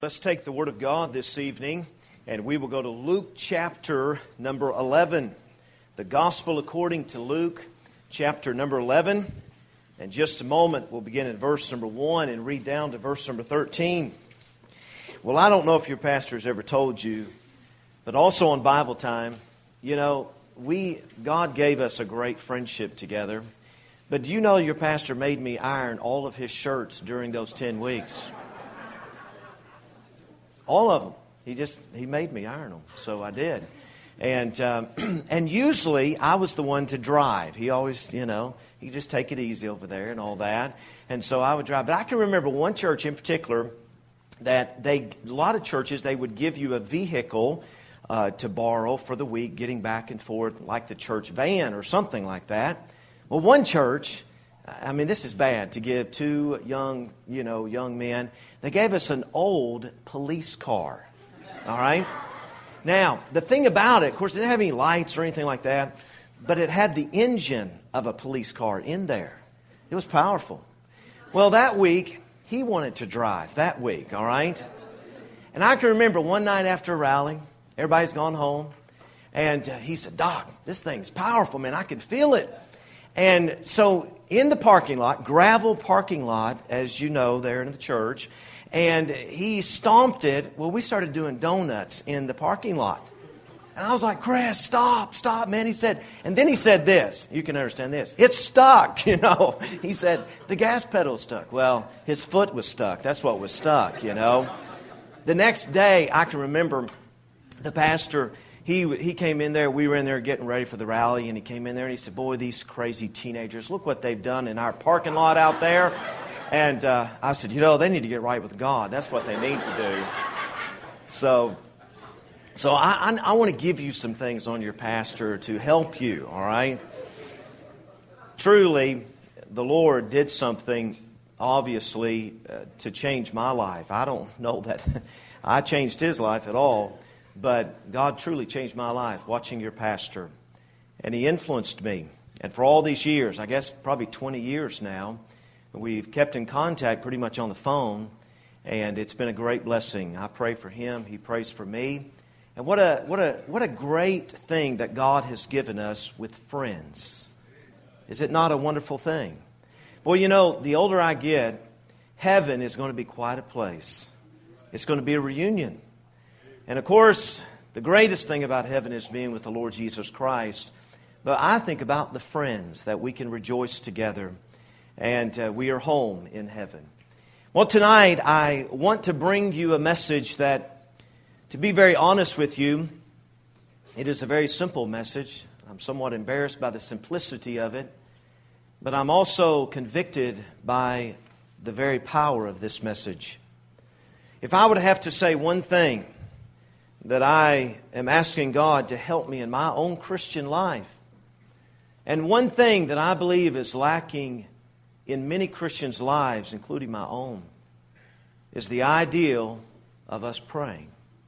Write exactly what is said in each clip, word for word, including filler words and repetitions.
Let's take the Word of God this evening, and we will go to Luke chapter number eleven. The Gospel according to Luke chapter number eleven. In just a moment, we'll begin at verse number one and read down to verse number thirteen. Well, I don't know if your pastor has ever told you, but also on Bible time, you know, we God gave us a great friendship together. But do you know your pastor made me iron all of his shirts during those ten weeks? All of them. He just, he made me iron them. So I did. And um, and usually I was the one to drive. He always, you know, he just take it easy over there and all that. And so I would drive. But I can remember one church in particular that they, a lot of churches, they would give you a vehicle uh, to borrow for the week, getting back and forth like the church van or something like that. Well, one church, I mean, this is bad to give two young, you know, young men. They gave us an old police car. All right? Now, the thing about it, of course, it didn't have any lights or anything like that, but it had the engine of a police car in there. It was powerful. Well, that week, he wanted to drive that week, all right? And I can remember one night after a rally, everybody's gone home, and uh, he said, "Doc, this thing's powerful, man. I can feel it." And so in the parking lot, gravel parking lot, as you know, there in the church, and he stomped it. Well, we started doing donuts in the parking lot. And I was like, "Chris, stop, stop, man." He said, and then he said this. You can understand this. "It's stuck," you know. He said, "The gas pedal's stuck." Well, his foot was stuck. That's what was stuck, you know. The next day, I can remember the pastor, He he came in there, we were in there getting ready for the rally, and he came in there and he said, "Boy, these crazy teenagers, look what they've done in our parking lot out there." And uh, I said, "You know, they need to get right with God. That's what they need to do." So, so I, I, I want to give you some things on your pastor to help you, all right? Truly, the Lord did something, obviously, uh, to change my life. I don't know that I changed his life at all. But God truly changed my life watching your pastor. And he influenced me. And for all these years, I guess probably twenty years now, we've kept in contact pretty much on the phone. And it's been a great blessing. I pray for him. He prays for me. And what a what a what a great thing that God has given us with friends. Is it not a wonderful thing? Well, you know, the older I get, heaven is going to be quite a place. It's going to be a reunion. And of course, the greatest thing about heaven is being with the Lord Jesus Christ. But I think about the friends that we can rejoice together. And uh, we are home in heaven. Well, tonight I want to bring you a message that, to be very honest with you, it is a very simple message. I'm somewhat embarrassed by the simplicity of it. But I'm also convicted by the very power of this message. If I would have to say one thing that I am asking God to help me in my own Christian life, and one thing that I believe is lacking in many Christians' lives, including my own, is the ideal of us praying.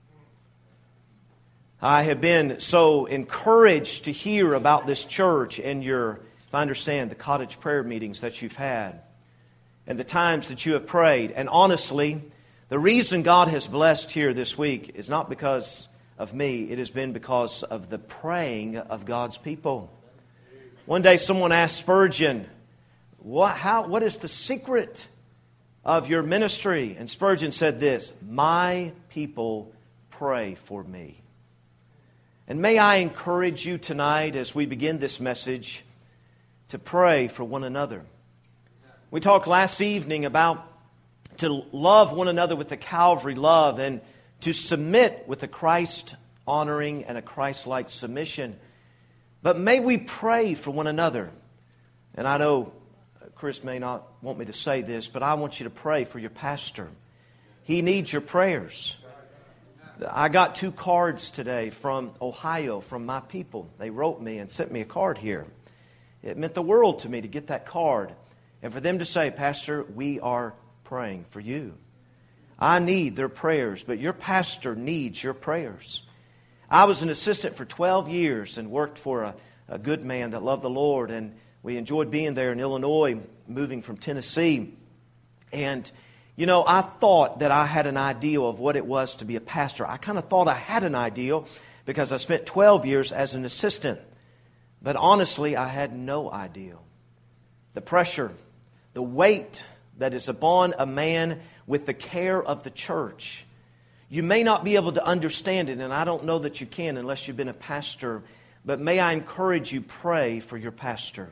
I have been so encouraged to hear about this church and your, if I understand, the cottage prayer meetings that you've had and the times that you have prayed. And honestly, the reason God has blessed here this week is not because of me. It has been because of the praying of God's people. One day someone asked Spurgeon, what, how, what is the secret of your ministry? And Spurgeon said this, "My people pray for me." And may I encourage you tonight as we begin this message to pray for one another. We talked last evening about to love one another with the Calvary love and to submit with a Christ-honoring and a Christ-like submission. But may we pray for one another. And I know Chris may not want me to say this, but I want you to pray for your pastor. He needs your prayers. I got two cards today from Ohio, from my people. They wrote me and sent me a card here. It meant the world to me to get that card. And for them to say, "Pastor, we are praying for you." I need their prayers, but your pastor needs your prayers. I was an assistant for twelve years and worked for a, a good man that loved the Lord, and we enjoyed being there in Illinois, moving from Tennessee. And You know, I thought that I had an ideal of what it was to be a pastor. I kind of thought I had an ideal because I spent twelve years as an assistant. But honestly, I had no ideal. The pressure, the weight that is upon a man with the care of the church. You may not be able to understand it, and I don't know that you can unless you've been a pastor. But may I encourage you, pray for your pastor.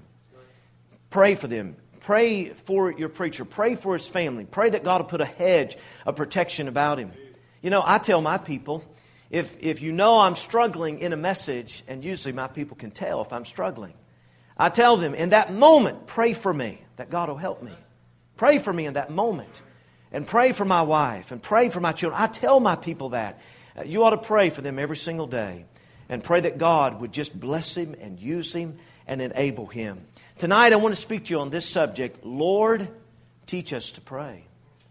Pray for them. Pray for your preacher. Pray for his family. Pray that God will put a hedge of protection about him. You know, I tell my people, if, if you know I'm struggling in a message, and usually my people can tell if I'm struggling, I tell them, in that moment, pray for me, that God will help me. Pray for me in that moment. And pray for my wife, and pray for my children. I tell my people that. Uh, you ought to pray for them every single day. And pray that God would just bless him and use him and enable him. Tonight I want to speak to you on this subject. Lord, teach us to pray.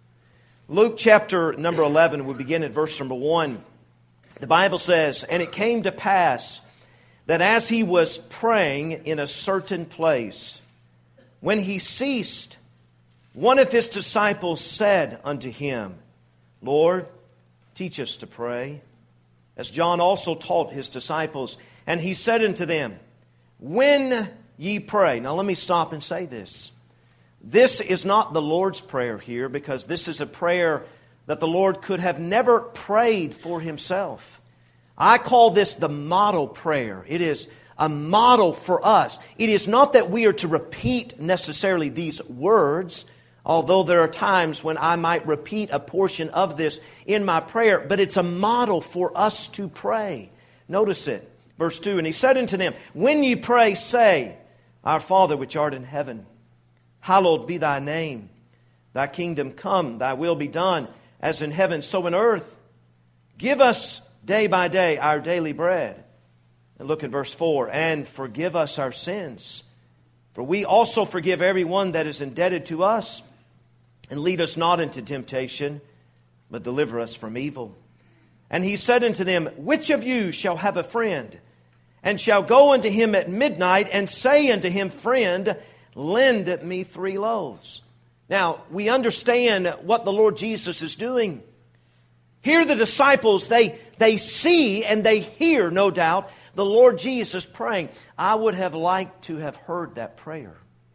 Luke chapter number eleven, we begin at verse number one. The Bible says, "And it came to pass that as he was praying in a certain place, when he ceased, one of his disciples said unto him, Lord, teach us to pray, as John also taught his disciples. And he said unto them, When ye pray." Now let me stop and say this. This is not the Lord's Prayer here, because this is a prayer that the Lord could have never prayed for himself. I call this the model prayer. It is a model for us. It is not that we are to repeat necessarily these words, although there are times when I might repeat a portion of this in my prayer, but it's a model for us to pray. Notice it. Verse two, "And he said unto them, When ye pray, say, Our Father which art in heaven, hallowed be thy name. Thy kingdom come, thy will be done, as in heaven, so in earth. Give us day by day our daily bread." And look at verse four, "And forgive us our sins, for we also forgive everyone that is indebted to us. And lead us not into temptation, but deliver us from evil." And he said unto them, "Which of you shall have a friend, and shall go unto him at midnight, and say unto him, Friend, lend me three loaves?" Now, we understand what the Lord Jesus is doing. Here the disciples, they, they see and they hear, no doubt, the Lord Jesus praying. I would have liked to have heard that prayer.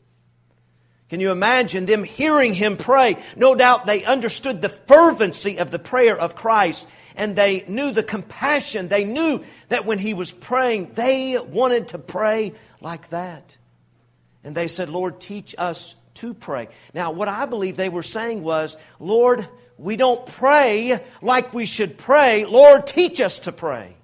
Can you imagine them hearing him pray? No doubt they understood the fervency of the prayer of Christ, and they knew the compassion. They knew that when he was praying, they wanted to pray like that. And they said, Lord, teach us to pray. Now, what I believe they were saying was, Lord, we don't pray like we should pray. Lord, teach us to pray.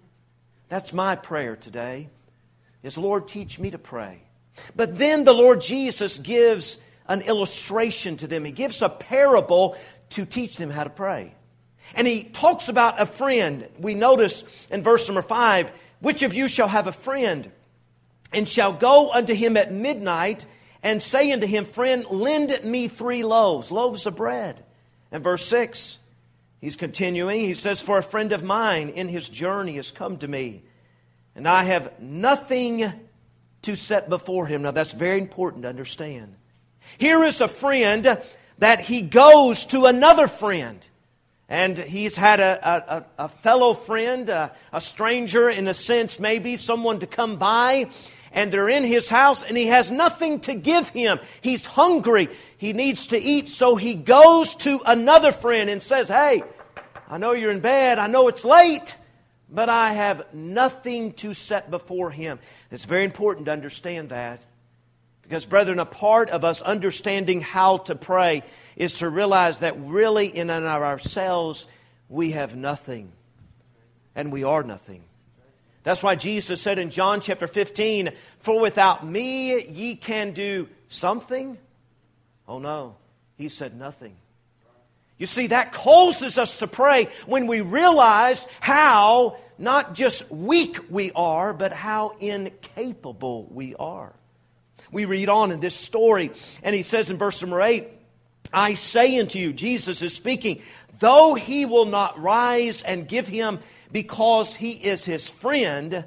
That's my prayer today, is Lord, teach me to pray. But then the Lord Jesus gives an illustration to them. He gives a parable to teach them how to pray. And he talks about a friend. We notice in verse number five, "Which of you shall have a friend, and shall go unto him at midnight, and say unto him, Friend, lend me three loaves," loaves of bread. And verse six, he's continuing. He says, "For a friend of mine in his journey has come to me, and I have nothing to set before him." Now that's very important to understand. Here is a friend that he goes to another friend. And he's had a, a, a fellow friend, a, a stranger in a sense, maybe someone to come by. And they're in his house and he has nothing to give him. He's hungry. He needs to eat. So he goes to another friend and says, "Hey, I know you're in bed. I know it's late, but I have nothing to set before him." It's very important to understand that. Because, brethren, a part of us understanding how to pray is to realize that really in and of ourselves we have nothing. And we are nothing. That's why Jesus said in John chapter fifteen, "For without me ye can do something." Oh no, he said nothing. You see, that causes us to pray when we realize how not just weak we are, but how incapable we are. We read on in this story, and he says in verse number eight, "I say unto you," Jesus is speaking, "though he will not rise and give him because he is his friend,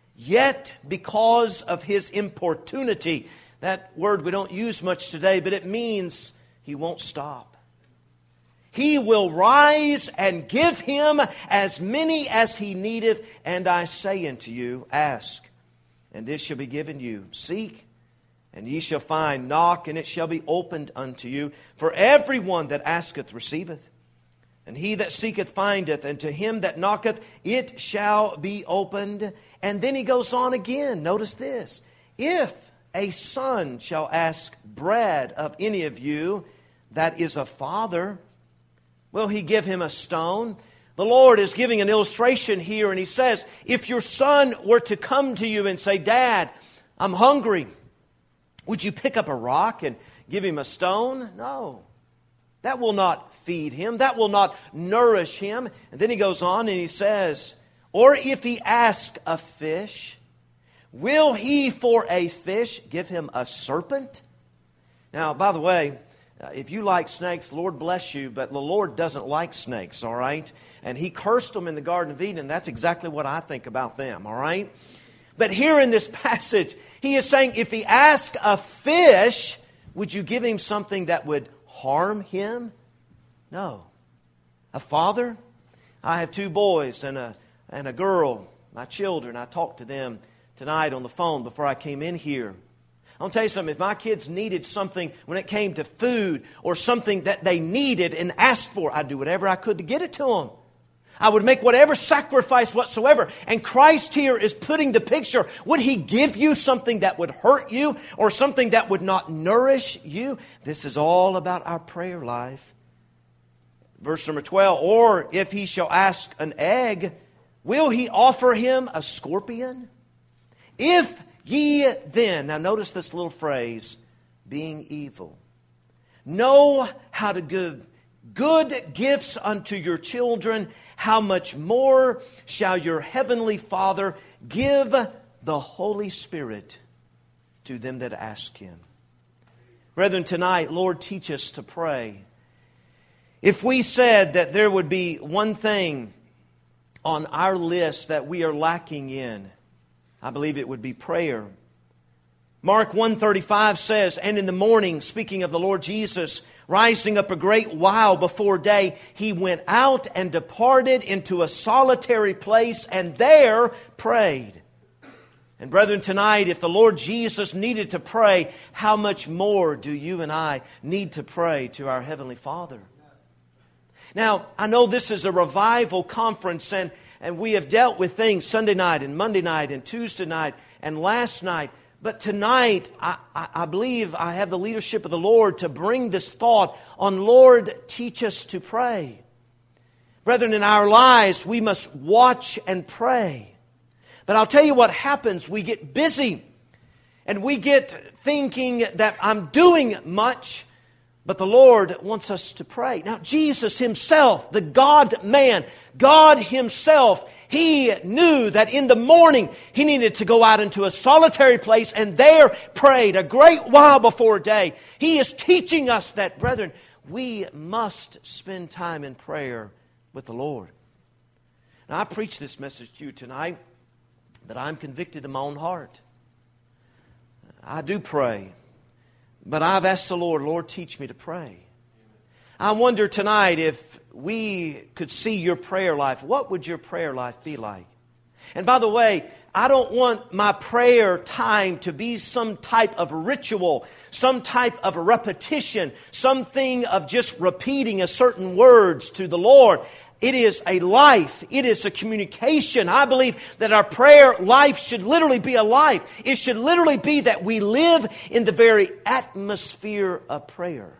yet because of his importunity." That word we don't use much today, but it means he won't stop. He will rise and give him as many as he needeth. And I say unto you, ask, and this shall be given you. Seek, and ye shall find. Knock, and it shall be opened unto you. For everyone that asketh receiveth, and he that seeketh findeth, and to him that knocketh it shall be opened. And then he goes on again. Notice this. If a son shall ask bread of any of you that is a father, will he give him a stone? The Lord is giving an illustration here, and He says, if your son were to come to you and say, Dad, I'm hungry, would you pick up a rock and give him a stone? No. That will not feed him. That will not nourish him. And then he goes on and he says, or if he ask a fish, will he for a fish give him a serpent? Now, by the way, Uh, if you like snakes, Lord bless you, but the Lord doesn't like snakes, all right? And He cursed them in the Garden of Eden. That's exactly what I think about them, all right? But here in this passage, He is saying, if he asked a fish, would you give him something that would harm him? No. A father? I have two boys and a, and a girl, my children. I talked to them tonight on the phone before I came in here. I'll tell you something, if my kids needed something when it came to food or something that they needed and asked for, I'd do whatever I could to get it to them. I would make whatever sacrifice whatsoever. And Christ here is putting the picture. Would He give you something that would hurt you or something that would not nourish you? This is all about our prayer life. Verse number twelve, or if he shall ask an egg, will He offer him a scorpion? If ye then, now notice this little phrase, being evil, know how to give good gifts unto your children, how much more shall your heavenly Father give the Holy Spirit to them that ask Him. Brethren, tonight, Lord, teach us to pray. If we said that there would be one thing on our list that we are lacking in, I believe it would be prayer. Mark one thirty-five says, and in the morning, speaking of the Lord Jesus, rising up a great while before day, He went out and departed into a solitary place and there prayed. And brethren, tonight, if the Lord Jesus needed to pray, how much more do you and I need to pray to our Heavenly Father? Now, I know this is a revival conference, and And we have dealt with things Sunday night and Monday night and Tuesday night and last night. But tonight, I, I, I believe I have the leadership of the Lord to bring this thought on, Lord, teach us to pray. Brethren, in our lives, we must watch and pray. But I'll tell you what happens. We get busy and we get thinking that I'm doing much. But the Lord wants us to pray. Now, Jesus Himself, the God-man, God Himself, He knew that in the morning He needed to go out into a solitary place and there prayed a great while before day. He is teaching us that, brethren, we must spend time in prayer with the Lord. Now, I preach this message to you tonight that I'm convicted in my own heart. I do pray. But I've asked the Lord, Lord, teach me to pray. I wonder tonight if we could see your prayer life. What would your prayer life be like? And by the way, I don't want my prayer time to be some type of ritual, some type of a repetition, something of just repeating a certain words to the Lord. It is a life. It is a communication. I believe that our prayer life should literally be a life. It should literally be that we live in the very atmosphere of prayer.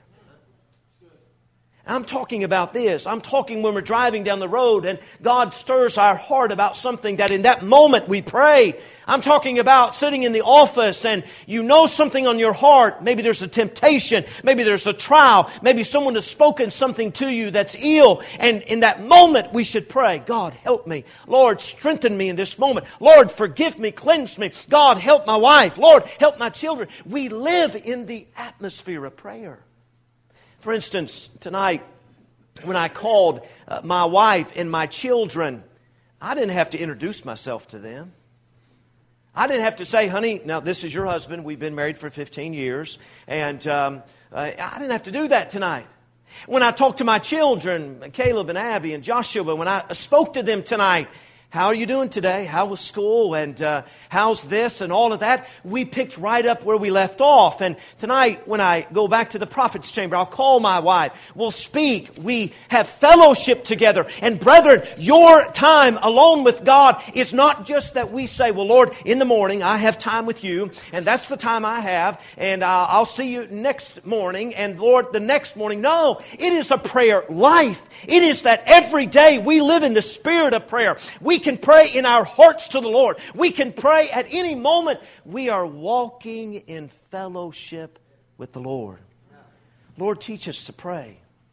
I'm talking about this. I'm talking when we're driving down the road and God stirs our heart about something that in that moment we pray. I'm talking about sitting in the office and you know something on your heart. Maybe there's a temptation. Maybe there's a trial. Maybe someone has spoken something to you that's ill. And in that moment we should pray, God, help me. Lord, strengthen me in this moment. Lord, forgive me, cleanse me. God, help my wife. Lord, help my children. We live in the atmosphere of prayer. For instance, tonight, when I called uh, my wife and my children, I didn't have to introduce myself to them. I didn't have to say, honey, now this is your husband. We've been married for fifteen years. And um, uh, I didn't have to do that tonight. When I talked to my children, Caleb and Abby and Joshua, when I spoke to them tonight, how are you doing today? How was school? And uh, how's this and all of that? We picked right up where we left off. And tonight, when I go back to the prophet's chamber, I'll call my wife. We'll speak. We have fellowship together. And brethren, your time alone with God is not just that we say, well, Lord, in the morning I have time with you, and that's the time I have, and uh, I'll see you next morning, and Lord, the next morning. No, it is a prayer life. It is that every day we live in the spirit of prayer. We We can pray in our hearts to the Lord. We can pray at any moment. We are walking in fellowship with the Lord. Lord, teach us to pray.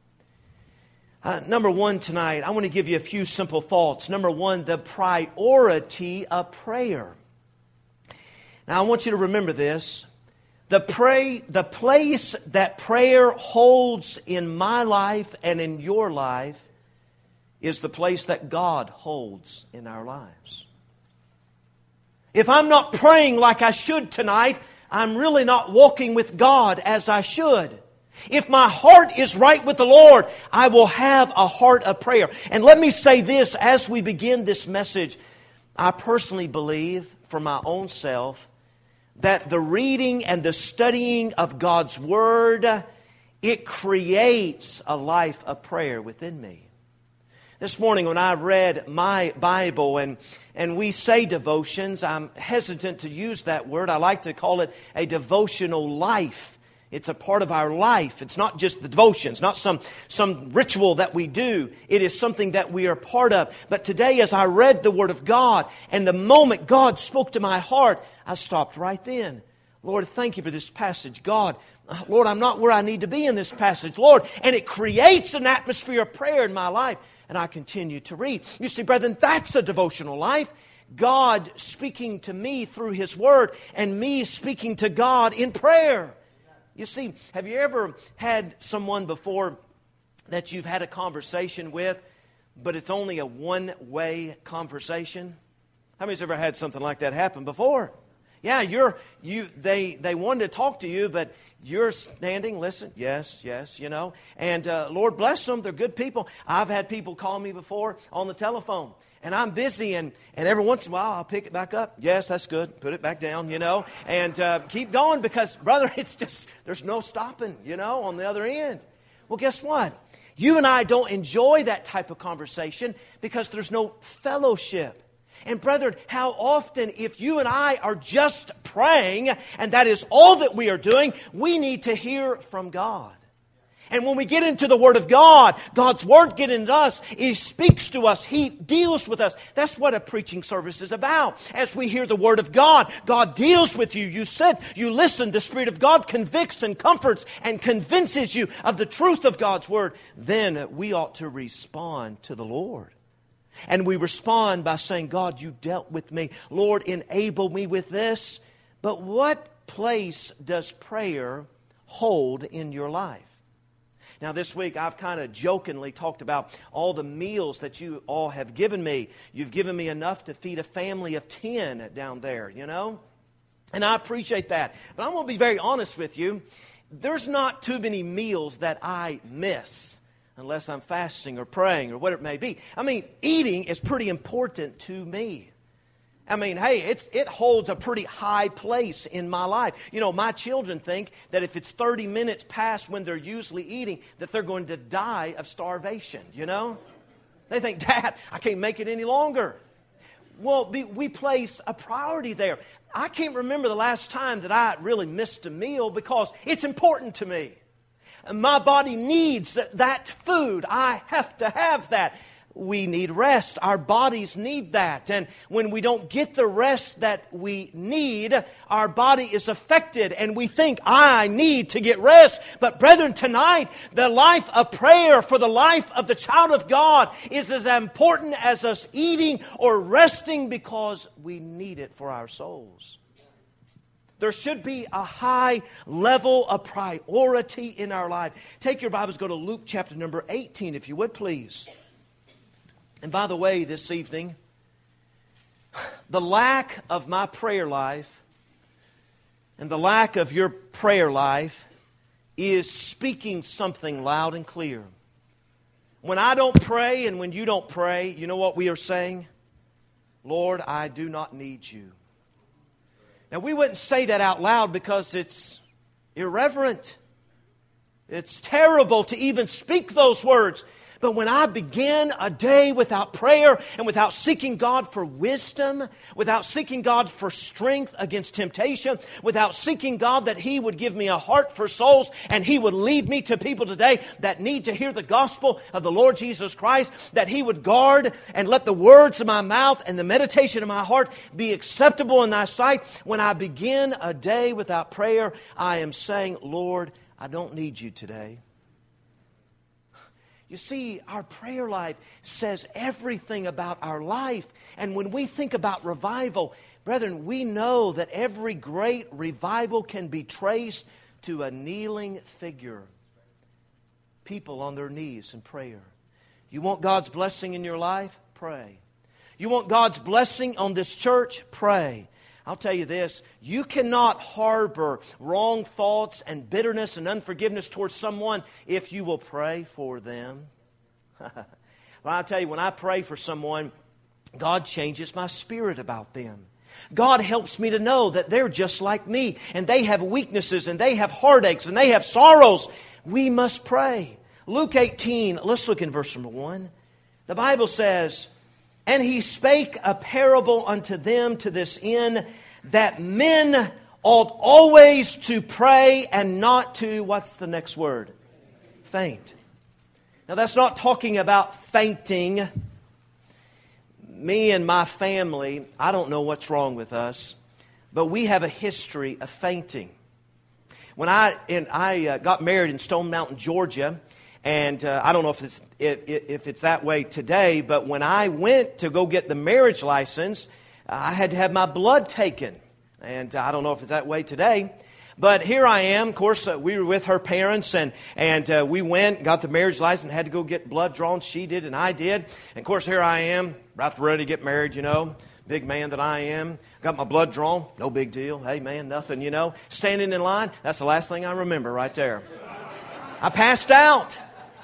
Uh, number one tonight, I want to give you a few simple thoughts. Number one, the priority of prayer. Now, I want you to remember this. The pray, the place that prayer holds in my life and in your life is the place that God holds in our lives. If I'm not praying like I should tonight, I'm really not walking with God as I should. If my heart is right with the Lord, I will have a heart of prayer. And let me say this as we begin this message. I personally believe, for my own self, that the reading and the studying of God's Word, it creates a life of prayer within me. This morning when I read my Bible and, and we say devotions, I'm hesitant to use that word. I like to call it a devotional life. It's a part of our life. It's not just the devotions, not some, some ritual that we do. It is something that we are part of. But today as I read the Word of God and the moment God spoke to my heart, I stopped right then. Lord, thank you for this passage. God, Lord, I'm not where I need to be in this passage, Lord. And it creates an atmosphere of prayer in my life. And I continue to read. You see, brethren, that's a devotional life. God speaking to me through His Word and me speaking to God in prayer. You see, have you ever had someone before that you've had a conversation with, but it's only a one-way conversation? How many's ever had something like that happen before? Yeah, you're you. They they wanted to talk to you, but you're standing. Listen, yes, yes, you know. And uh, Lord bless them; they're good people. I've had people call me before on the telephone, and I'm busy, and and every once in a while I'll pick it back up. Yes, that's good. Put it back down, you know, and uh, keep going because, brother, it's just there's no stopping, you know, on the other end. Well, guess what? You and I don't enjoy that type of conversation because there's no fellowship. And brethren, how often if you and I are just praying, and that is all that we are doing, we need to hear from God. And when we get into the Word of God, God's Word gets into us. He speaks to us. He deals with us. That's what a preaching service is about. As we hear the Word of God, God deals with you. You sit, you listen. The Spirit of God convicts and comforts and convinces you of the truth of God's Word. Then we ought to respond to the Lord. And we respond by saying, God, you dealt with me. Lord, enable me with this. But what place does prayer hold in your life? Now, this week, I've kind of jokingly talked about all the meals that you all have given me. You've given me enough to feed a family of ten down there, you know? And I appreciate that. But I'm going to be very honest with you. There's not too many meals that I miss unless I'm fasting or praying or whatever it may be. I mean, eating is pretty important to me. I mean, hey, it's it holds a pretty high place in my life. You know, my children think that if it's thirty minutes past when they're usually eating, that they're going to die of starvation, you know? They think, Dad, I can't make it any longer. Well, we place a priority there. I can't remember the last time that I really missed a meal because it's important to me. My body needs that food. I have to have that. We need rest. Our bodies need that. And when we don't get the rest that we need, our body is affected. And we think, I need to get rest. But brethren, tonight, the life of prayer for the life of the child of God is as important as us eating or resting because we need it for our souls. There should be a high level of priority in our life. Take your Bibles, go to Luke chapter number eighteen, if you would, please. And by the way, this evening, the lack of my prayer life and the lack of your prayer life is speaking something loud and clear. When I don't pray and when you don't pray, you know what we are saying? Lord, I do not need you. Now, we wouldn't say that out loud because it's irreverent. It's terrible to even speak those words. But when I begin a day without prayer and without seeking God for wisdom, without seeking God for strength against temptation, without seeking God that He would give me a heart for souls and He would lead me to people today that need to hear the gospel of the Lord Jesus Christ, that He would guard and let the words of my mouth and the meditation of my heart be acceptable in Thy sight. When I begin a day without prayer, I am saying, Lord, I don't need you today. You see, our prayer life says everything about our life. And when we think about revival, brethren, we know that every great revival can be traced to a kneeling figure. People on their knees in prayer. You want God's blessing in your life? Pray. You want God's blessing on this church? Pray. I'll tell you this, you cannot harbor wrong thoughts and bitterness and unforgiveness towards someone if you will pray for them. Well, I'll tell you, when I pray for someone, God changes my spirit about them. God helps me to know that they're just like me, and they have weaknesses, and they have heartaches, and they have sorrows. We must pray. Luke eighteen, let's look in verse number one. The Bible says, and He spake a parable unto them to this end, that men ought always to pray and not to, what's the next word? Faint. Now that's not talking about fainting. Me and my family, I don't know what's wrong with us, but we have a history of fainting. When I, and I uh, got married in Stone Mountain, Georgia, and uh, I don't know if it's it, it, if it's that way today, but when I went to go get the marriage license, I had to have my blood taken. And I don't know if it's that way today. But here I am. Of course, uh, we were with her parents, and, and uh, we went, got the marriage license, had to go get blood drawn. She did, and I did. And of course, here I am, about ready to get married, you know. Big man that I am. Got my blood drawn. No big deal. Hey, man, nothing, you know. Standing in line, that's the last thing I remember right there. I passed out.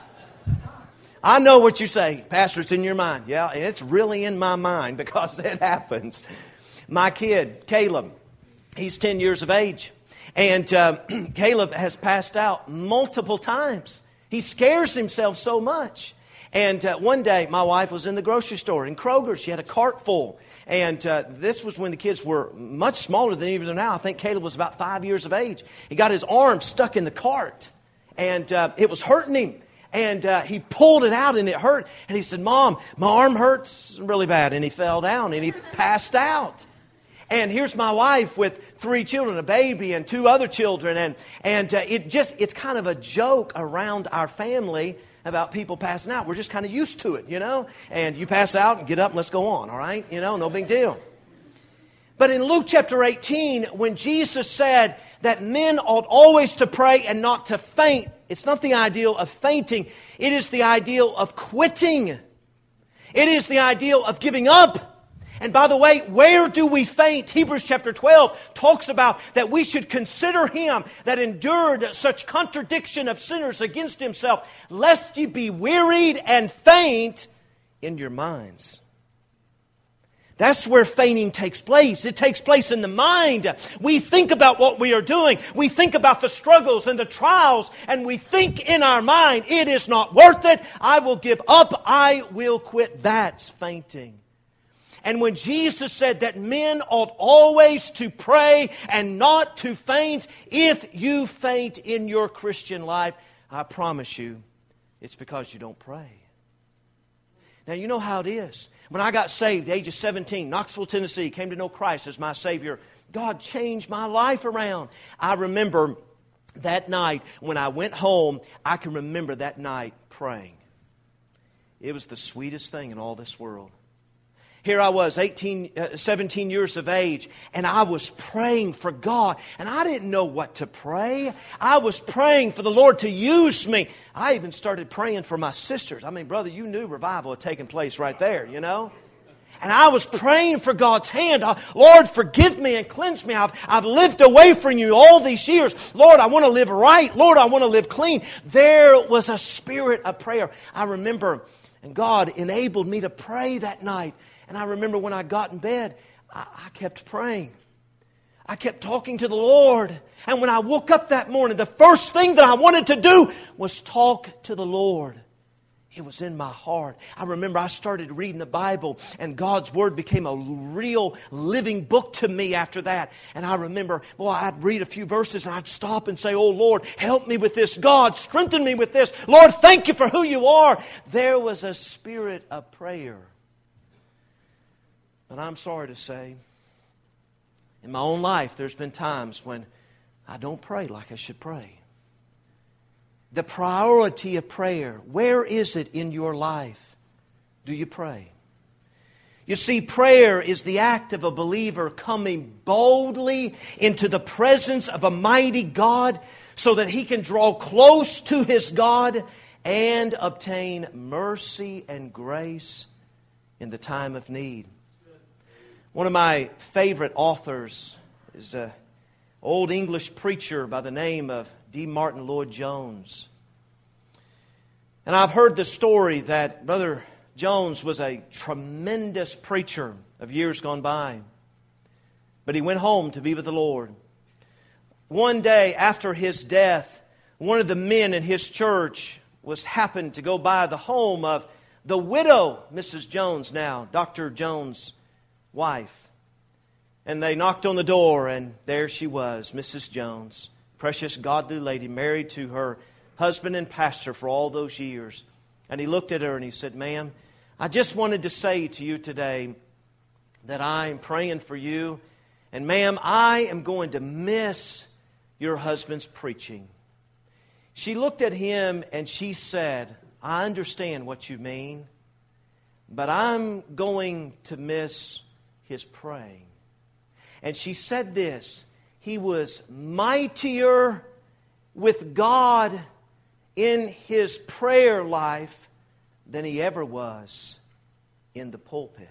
I know what you say, Pastor, it's in your mind. Yeah, and it's really in my mind because it happens. My kid, Caleb, he's ten years of age. And uh, Caleb has passed out multiple times. He scares himself so much. And uh, one day, my wife was in the grocery store in Kroger. She had a cart full. And uh, this was when the kids were much smaller than even now. I think Caleb was about five years of age. He got his arm stuck in the cart. And uh, it was hurting him. And uh, he pulled it out and it hurt. And he said, Mom, my arm hurts really bad. And he fell down and he passed out. And here's my wife with three children, a baby and two other children. And, and uh, it just it's kind of a joke around our family about people passing out. We're just kind of used to it, you know. And you pass out and get up and let's go on, all right? You know, no big deal. But in Luke chapter eighteen, when Jesus said that men ought always to pray and not to faint, it's not the ideal of fainting. It is the ideal of quitting. It is the ideal of giving up. And by the way, where do we faint? Hebrews chapter twelve talks about that we should consider Him that endured such contradiction of sinners against Himself, lest ye be wearied and faint in your minds. That's where fainting takes place. It takes place in the mind. We think about what we are doing. We think about the struggles and the trials, and we think in our mind, it is not worth it. I will give up. I will quit. That's fainting. And when Jesus said that men ought always to pray and not to faint, if you faint in your Christian life, I promise you, it's because you don't pray. Now, you know how it is. When I got saved, the age of seventeen, Knoxville, Tennessee, came to know Christ as my Savior, God changed my life around. I remember that night when I went home, I can remember that night praying. It was the sweetest thing in all this world. Here I was, eighteen, uh, seventeen years of age, and I was praying for God. And I didn't know what to pray. I was praying for the Lord to use me. I even started praying for my sisters. I mean, brother, you knew revival had taken place right there, you know. And I was praying for God's hand. Lord, forgive me and cleanse me. I've, I've lived away from you all these years. Lord, I want to live right. Lord, I want to live clean. There was a spirit of prayer. I remember, and God enabled me to pray that night. And I remember when I got in bed, I, I kept praying. I kept talking to the Lord. And when I woke up that morning, the first thing that I wanted to do was talk to the Lord. It was in my heart. I remember I started reading the Bible, and God's Word became a real living book to me after that. And I remember, well, I'd read a few verses and I'd stop and say, oh Lord, help me with this. God, strengthen me with this. Lord, thank you for who you are. There was a spirit of prayer. But I'm sorry to say, in my own life, there's been times when I don't pray like I should pray. The priority of prayer, where is it in your life? Do you pray? You see, prayer is the act of a believer coming boldly into the presence of a mighty God so that he can draw close to his God and obtain mercy and grace in the time of need. One of my favorite authors is an old English preacher by the name of D. Martin Lloyd-Jones. And I've heard the story that Brother Jones was a tremendous preacher of years gone by. But he went home to be with the Lord. One day after his death, one of the men in his church was happened to go by the home of the widow, Missus Jones now, Doctor Jones' wife. And they knocked on the door, and there she was, Missus Jones, precious godly lady, married to her husband and pastor for all those years. And he looked at her and he said, ma'am, I just wanted to say to you today that I am praying for you. And ma'am, I am going to miss your husband's preaching. She looked at him and she said, I understand what you mean, but I'm going to miss his praying. And she said this, he was mightier with God in his prayer life than he ever was in the pulpit.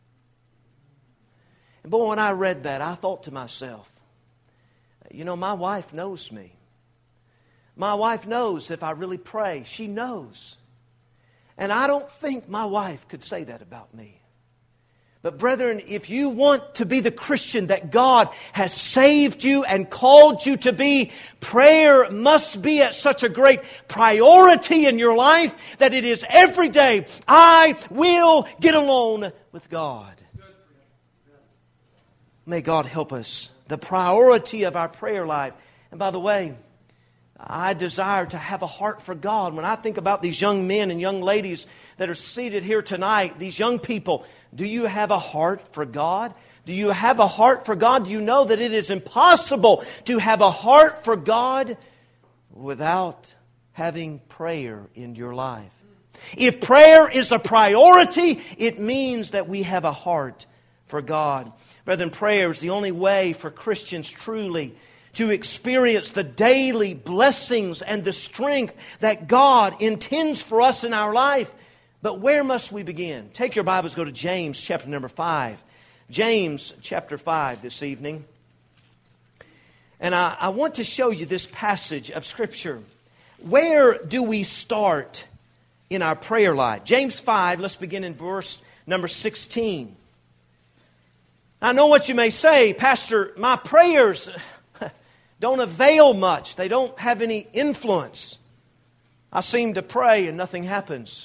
And boy, when I read that, I thought to myself, you know, my wife knows me. My wife knows if I really pray. She knows. And I don't think my wife could say that about me. But brethren, if you want to be the Christian that God has saved you and called you to be, prayer must be at such a great priority in your life that it is every day, I will get alone with God. May God help us. The priority of our prayer life. And by the way, I desire to have a heart for God. When I think about these young men and young ladies that are seated here tonight, these young people, do you have a heart for God? Do you have a heart for God? Do you know that it is impossible to have a heart for God without having prayer in your life? If prayer is a priority, it means that we have a heart for God. Brethren, prayer is the only way for Christians truly to experience the daily blessings and the strength that God intends for us in our life. But where must we begin? Take your Bibles, go to James chapter number five. James chapter five this evening. And I, I want to show you this passage of Scripture. Where do we start in our prayer life? James five, let's begin in verse number sixteen. I know what you may say, Pastor, my prayers don't avail much. They don't have any influence. I seem to pray and nothing happens.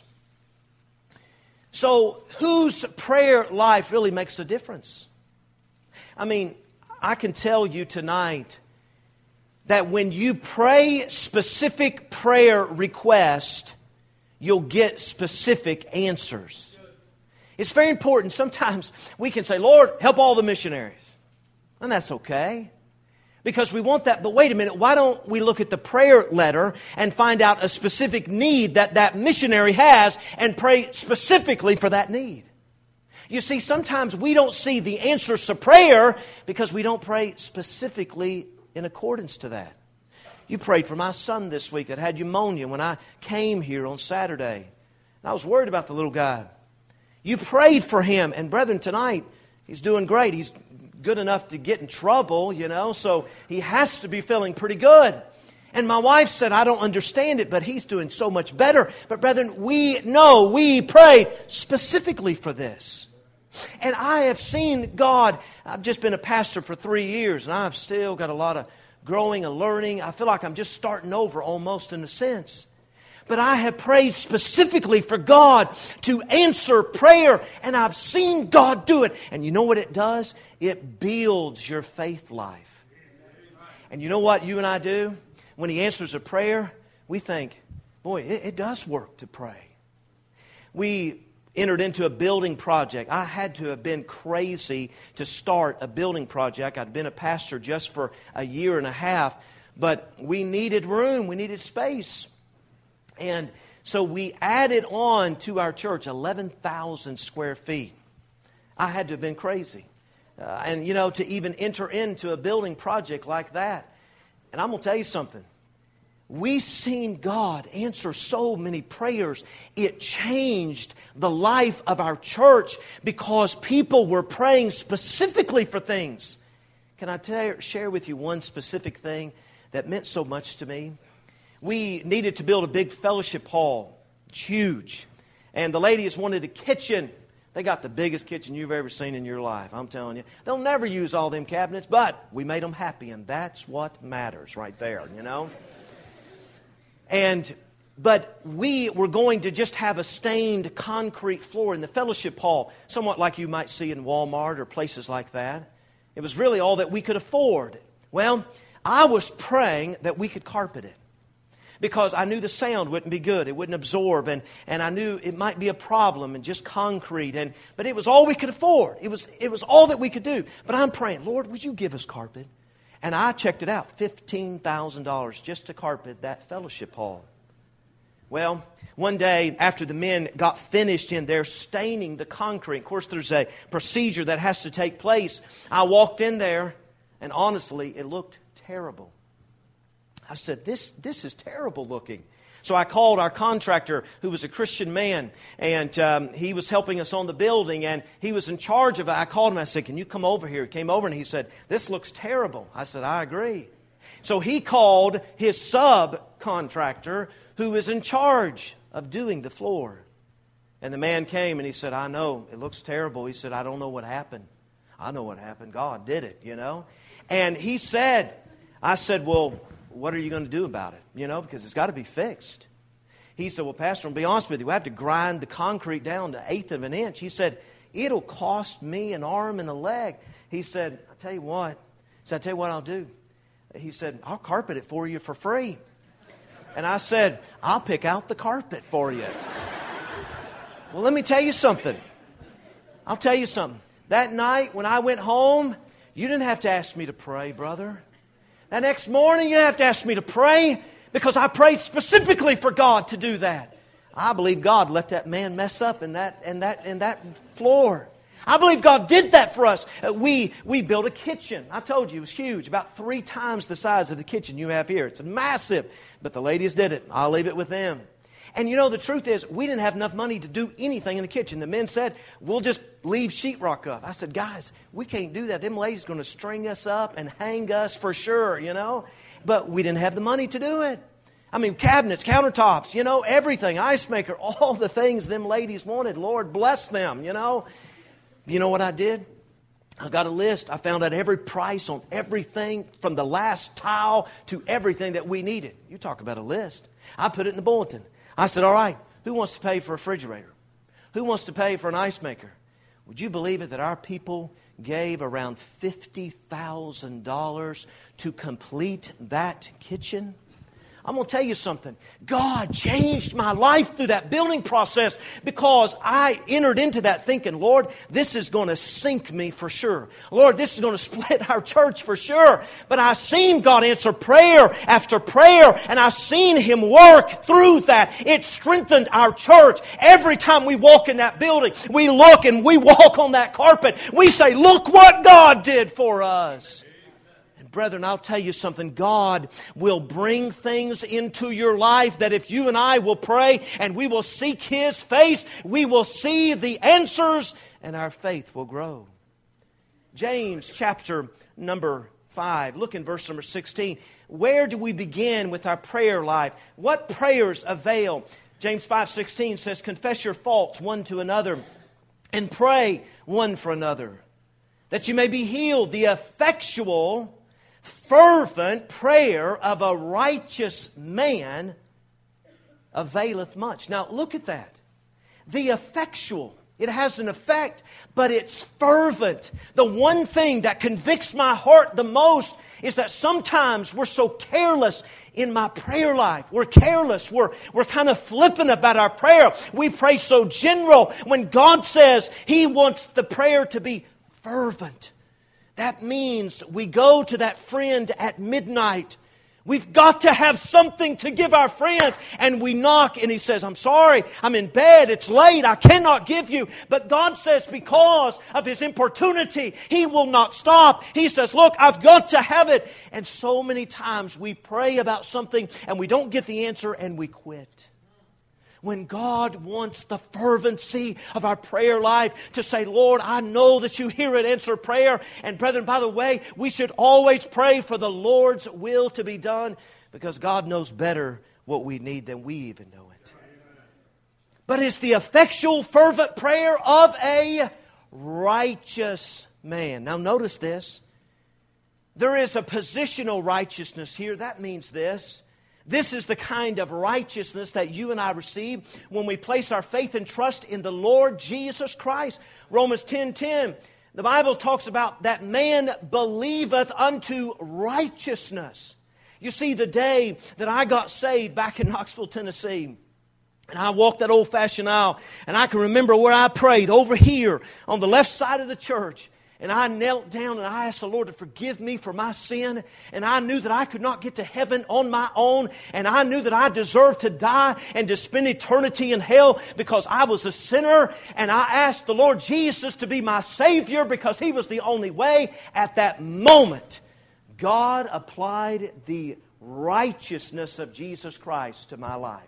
So whose prayer life really makes a difference? I mean, I can tell you tonight that when you pray specific prayer requests, you'll get specific answers. It's very important. Sometimes we can say, Lord, help all the missionaries. And that's okay. Because we want that. But wait a minute, why don't we look at the prayer letter and find out a specific need that that missionary has and pray specifically for that need? You see, sometimes we don't see the answers to prayer because we don't pray specifically in accordance to that. You prayed for my son this week that had pneumonia when I came here on Saturday. And I was worried about the little guy. You prayed for him. And brethren, tonight, he's doing great. He's good enough to get in trouble, you know, so he has to be feeling pretty good. And my wife said, I don't understand it, but he's doing so much better. But brethren, we know, we prayed specifically for this. And I have seen God. I've just been a pastor for three years, and I've still got a lot of growing and learning. I feel like I'm just starting over almost in a sense. But I have prayed specifically for God to answer prayer, and I've seen God do it. And you know what it does? It builds your faith life. And you know what you and I do? When He answers a prayer, we think, boy, it, it does work to pray. We entered into a building project. I had to have been crazy to start a building project. I'd been a pastor just for a year and a half, but we needed room, we needed space. And so we added on to our church eleven thousand square feet. I had to have been crazy. Uh, and, you know, to even enter into a building project like that. And I'm going to tell you something. We've seen God answer so many prayers. It changed the life of our church because people were praying specifically for things. Can I tell, share with you one specific thing that meant so much to me? We needed to build a big fellowship hall. It's huge. And the ladies wanted a kitchen. They got the biggest kitchen you've ever seen in your life, I'm telling you. They'll never use all them cabinets, but we made them happy, and that's what matters right there, you know. And but we were going to just have a stained concrete floor in the fellowship hall, somewhat like you might see in Walmart or places like that. It was really all that we could afford. Well, I was praying that we could carpet it, because I knew the sound wouldn't be good. It wouldn't absorb. And, and I knew it might be a problem and just concrete. And But it was all we could afford. It was, it was all that we could do. But I'm praying, Lord, would you give us carpet? And I checked it out. fifteen thousand dollars just to carpet that fellowship hall. Well, one day after the men got finished in there staining the concrete, of course there's a procedure that has to take place. I walked in there, and honestly, it looked terrible. I said, this, this is terrible looking. So I called our contractor, who was a Christian man, and um, he was helping us on the building, and he was in charge of it. I called him, I said, can you come over here? He came over, and he said, this looks terrible. I said, I agree. So he called his subcontractor, who is in charge of doing the floor. And the man came, and he said, I know, it looks terrible. He said, I don't know what happened. I know what happened. God did it, you know. And he said, I said, well, what are you going to do about it? You know, because it's got to be fixed. He said, well, Pastor, I'll be honest with you. We have to grind the concrete down to eighth of an inch. He said, it'll cost me an arm and a leg. He said, I'll tell you what. He said, I'll tell you what I'll do. He said, I'll carpet it for you for free. And I said, I'll pick out the carpet for you. Well, let me tell you something. I'll tell you something. That night when I went home, you didn't have to ask me to pray, brother. That next morning, you didn't have to ask me to pray, because I prayed specifically for God to do that. I believe God let that man mess up in that in that in that floor. I believe God did that for us. Uh, we we built a kitchen. I told you it was huge, about three times the size of the kitchen you have here. It's massive, but the ladies did it. I'll leave it with them. And you know, the truth is, we didn't have enough money to do anything in the kitchen. The men said, we'll just leave sheetrock up. I said, guys, we can't do that. Them ladies are going to string us up and hang us for sure, you know. But we didn't have the money to do it. I mean, cabinets, countertops, you know, everything, ice maker, all the things them ladies wanted. Lord bless them, you know. You know what I did? I got a list. I found out every price on everything from the last tile to everything that we needed. You talk about a list. I put it in the bulletin. I said, all right, who wants to pay for a refrigerator? Who wants to pay for an ice maker? Would you believe it that our people gave around fifty thousand dollars to complete that kitchen? I'm going to tell you something. God changed my life through that building process, because I entered into that thinking, Lord, this is going to sink me for sure. Lord, this is going to split our church for sure. But I've seen God answer prayer after prayer, and I've seen Him work through that. It strengthened our church. Every time we walk in that building, we look and we walk on that carpet. We say, look what God did for us. Brethren, I'll tell you something. God will bring things into your life that if you and I will pray and we will seek His face, we will see the answers and our faith will grow. James chapter number five. Look in verse number sixteen. Where do we begin with our prayer life? What prayers avail? James five sixteen says, confess your faults one to another and pray one for another, that you may be healed. The effectual, fervent prayer of a righteous man availeth much. Now look at that. The effectual. It has an effect, but it's fervent. The one thing that convicts my heart the most is that sometimes we're so careless in my prayer life. We're careless. We're, we're kind of flippant about our prayer. We pray so general when God says He wants the prayer to be fervent. That means we go to that friend at midnight. We've got to have something to give our friend. And we knock and he says, I'm sorry, I'm in bed, it's late, I cannot give you. But God says because of His importunity, He will not stop. He says, look, I've got to have it. And so many times we pray about something and we don't get the answer and we quit. When God wants the fervency of our prayer life to say, Lord, I know that You hear and answer prayer. And brethren, by the way, we should always pray for the Lord's will to be done because God knows better what we need than we even know it. But it's the effectual, fervent prayer of a righteous man. Now notice this. There is a positional righteousness here. That means this. This is the kind of righteousness that you and I receive when we place our faith and trust in the Lord Jesus Christ. Romans ten ten, the Bible talks about that man believeth unto righteousness. You see, the day that I got saved back in Knoxville, Tennessee, and I walked that old-fashioned aisle, and I can remember where I prayed over here on the left side of the church. And I knelt down and I asked the Lord to forgive me for my sin. And I knew that I could not get to heaven on my own. And I knew that I deserved to die and to spend eternity in hell because I was a sinner. And I asked the Lord Jesus to be my Savior because He was the only way. At that moment, God applied the righteousness of Jesus Christ to my life.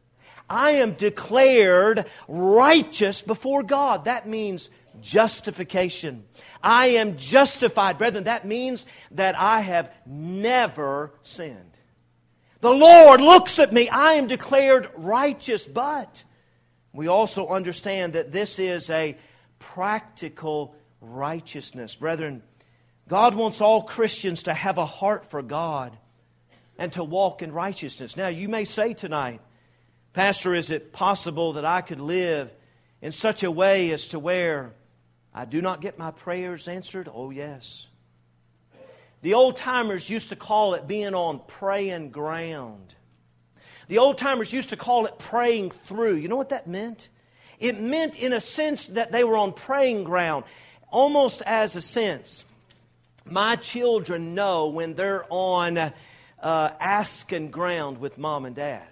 I am declared righteous before God. That means justification. I am justified. Brethren, that means that I have never sinned. The Lord looks at me. I am declared righteous. But we also understand that this is a practical righteousness. Brethren, God wants all Christians to have a heart for God and to walk in righteousness. Now, you may say tonight, Pastor, is it possible that I could live in such a way as to where I do not get my prayers answered? Oh, yes. The old-timers used to call it being on praying ground. The old-timers used to call it praying through. You know what that meant? It meant, in a sense, that they were on praying ground. Almost as a sense, my children know when they're on uh, asking ground with mom and dad.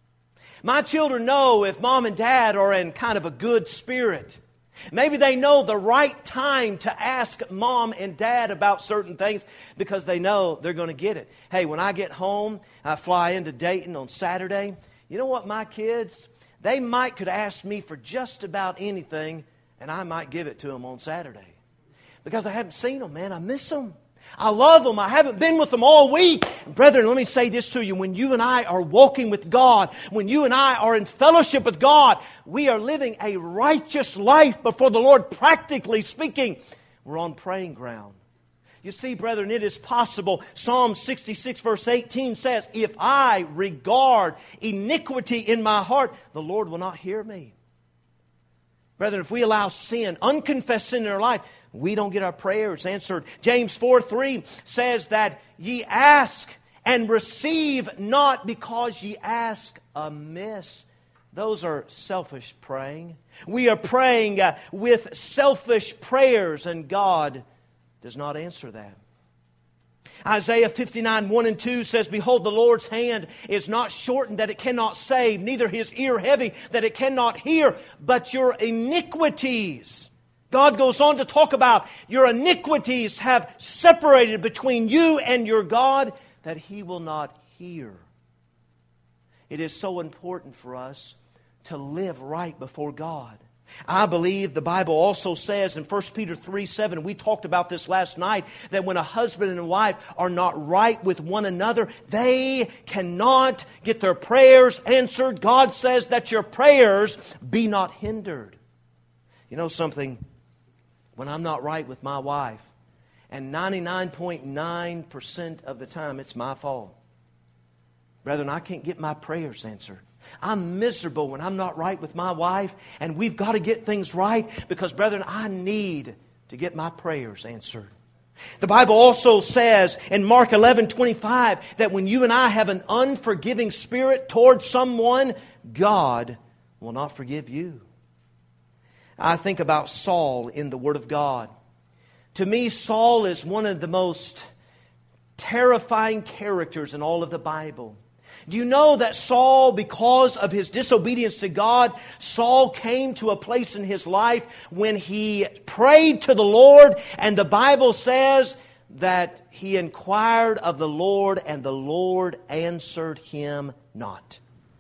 My children know if mom and dad are in kind of a good spirit. Maybe they know the right time to ask mom and dad about certain things because they know they're going to get it. Hey, when I get home, I fly into Dayton on Saturday. You know what, my kids, they might could ask me for just about anything, and I might give it to them on Saturday. Because I haven't seen them, man. I miss them. I love them. I haven't been with them all week. Brethren, let me say this to you. When you and I are walking with God, when you and I are in fellowship with God, we are living a righteous life before the Lord, practically speaking. We're on praying ground. You see, brethren, it is possible. Psalm sixty-six verse eighteen says, if I regard iniquity in my heart, the Lord will not hear me. Brethren, if we allow sin, unconfessed sin in our life, we don't get our prayers answered. James four three says that ye ask and receive not because ye ask amiss. Those are selfish praying. We are praying uh, with selfish prayers, and God does not answer that. Isaiah fifty-nine, one and two says, behold, the Lord's hand is not shortened that it cannot save, neither His ear heavy that it cannot hear, but your iniquities. God goes on to talk about your iniquities have separated between you and your God, that He will not hear. It is so important for us to live right before God. I believe the Bible also says in First Peter three seven, we talked about this last night, that when a husband and a wife are not right with one another, they cannot get their prayers answered. God says that your prayers be not hindered. You know something? When I'm not right with my wife, and ninety-nine point nine percent of the time it's my fault, brethren, I can't get my prayers answered. I'm miserable when I'm not right with my wife, and we've got to get things right because, brethren, I need to get my prayers answered. The Bible also says in Mark eleven twenty-five that when you and I have an unforgiving spirit towards someone, God will not forgive you. I think about Saul in the Word of God. To me, Saul is one of the most terrifying characters in all of the Bible. Do you know that Saul, because of his disobedience to God, Saul came to a place in his life when he prayed to the Lord, and the Bible says that he inquired of the Lord, and the Lord answered him not.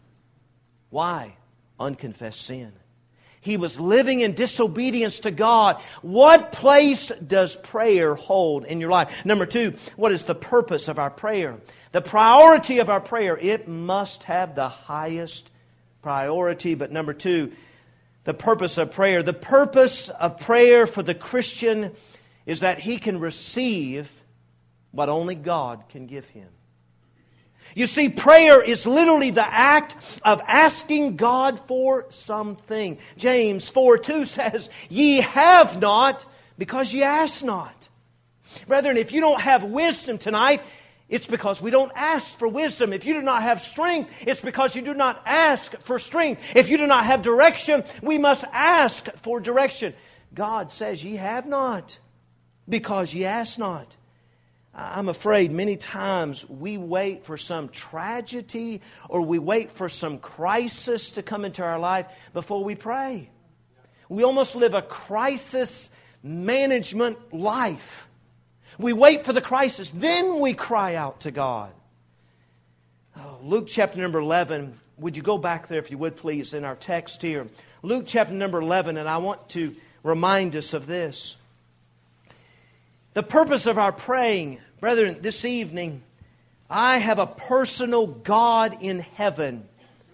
Why? Unconfessed sin. He was living in disobedience to God. What place does prayer hold in your life? Number two, what is the purpose of our prayer? The priority of our prayer, it must have the highest priority. But number two, the purpose of prayer. The purpose of prayer for the Christian is that he can receive what only God can give him. You see, prayer is literally the act of asking God for something. James four two says, ye have not because ye ask not. Brethren, if you don't have wisdom tonight, it's because we don't ask for wisdom. If you do not have strength, it's because you do not ask for strength. If you do not have direction, we must ask for direction. God says, ye have not because ye ask not. I'm afraid many times we wait for some tragedy or we wait for some crisis to come into our life before we pray. We almost live a crisis management life. We wait for the crisis, then we cry out to God. Oh, Luke chapter number eleven, would you go back there if you would please in our text here. Luke chapter number eleven, and I want to remind us of this. The purpose of our praying, brethren, this evening, I have a personal God in heaven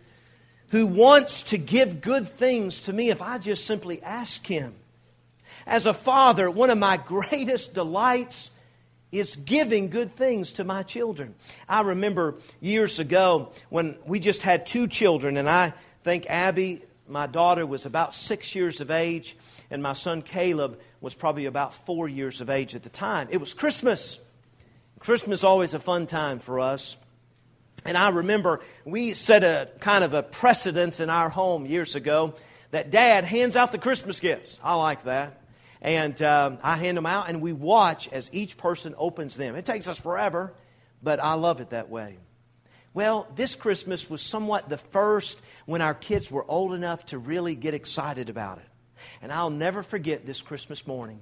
who wants to give good things to me if I just simply ask Him. As a father, one of my greatest delights is giving good things to my children. I remember years ago when we just had two children, and I think Abby, my daughter, was about six years of age, and my son Caleb was probably about four years of age at the time. It was Christmas. Christmas is always a fun time for us. And I remember we set a kind of a precedence in our home years ago that Dad hands out the Christmas gifts. I like that. And um, I hand them out, and we watch as each person opens them. It takes us forever, but I love it that way. Well, this Christmas was somewhat the first when our kids were old enough to really get excited about it. And I'll never forget this Christmas morning.